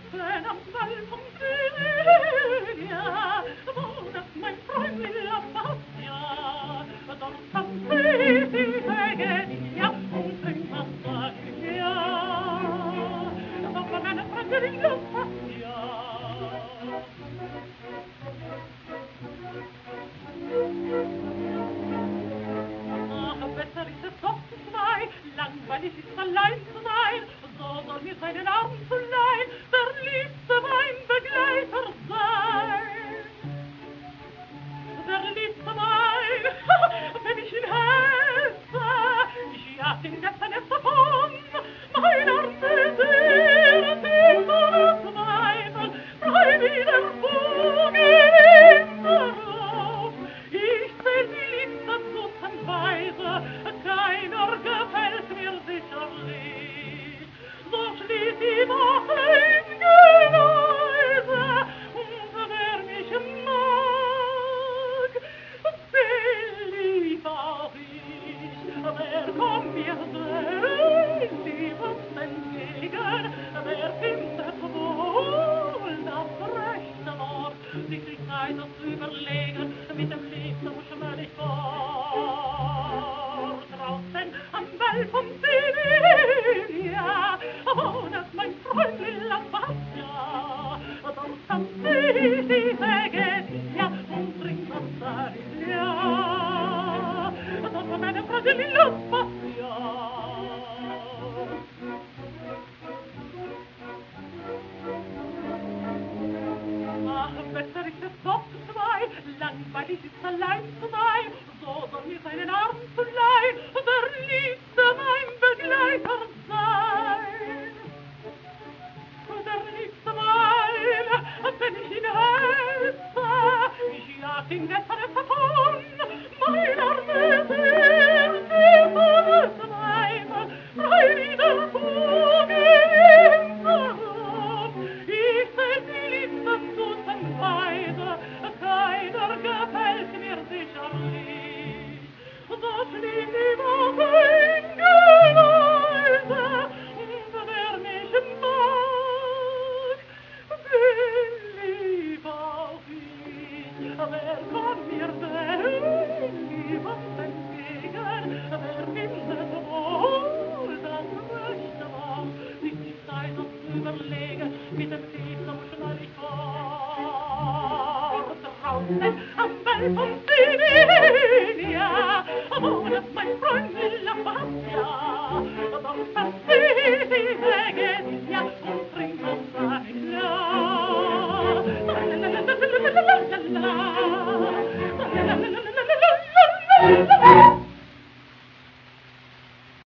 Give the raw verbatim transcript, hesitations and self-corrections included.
Draußen am Wall vom Silja, wo das mein Freund Lilla Fassia, dort am See die Genia und trinkt Wasser, ja, dort war meine Freundin Lilla Fassia. Ach, besser ist es doch zu zwei, langweilig ist allein zu sein, so soll mir seinen Arm zu leihen, der liebste mein Begleiter sein. Der liebste mein, wenn ich ihn hätte, ich jag ihn gestern erst davon, mein Arm ist er, die Sonne Zweifel, frei wie der Vogel darauf. Ich zähl die liebsten dutzendweise, keiner gefällt mir sicherlich. So schließt die Woche in Geleise, und wer mich mag, den lieb auch ich. Wer kommt mir sehr liebend entgegen, wer findet wohl das rechte Wort, sich die Zeit zu überlegen, mit dem Liebsten schmör ich fort. Draußen am Wall vom Silja, wo das mein Freund Lilla Fassia, dort am See die Genia und trinkt Wasser, ja, dort war meine Freundin Lilla Fassia. Ach, besser ist es doch zu zwei, langweilig ist allein zu sein, so soll mir seinen Arm zu leihen, der liebste mein Begleiter sein. Der liebste mein, wenn ich ihn hätte, ich jag ihn gestern davon, mein Arm ist er, die Sonne Zweifel, frei wie der Vogel im Darauf. Ich seh die liebsten dutzendweise, keiner gefällt mir sicherlich. So schließt die Woche in Geleise, und wer mich mag, den lieb auch ich. Wer kommt mir denn liebend entgegen, wer findet wohl das rechte Wort, sich die Zeit noch zu überlegen, mit dem Liebsten schnell ich fort. Draußen am Wall vom Silja, wo das mein Freund Lilla Fassia, dort am See die Genia und trinkt Wasser, ja. La la la la la la la la la.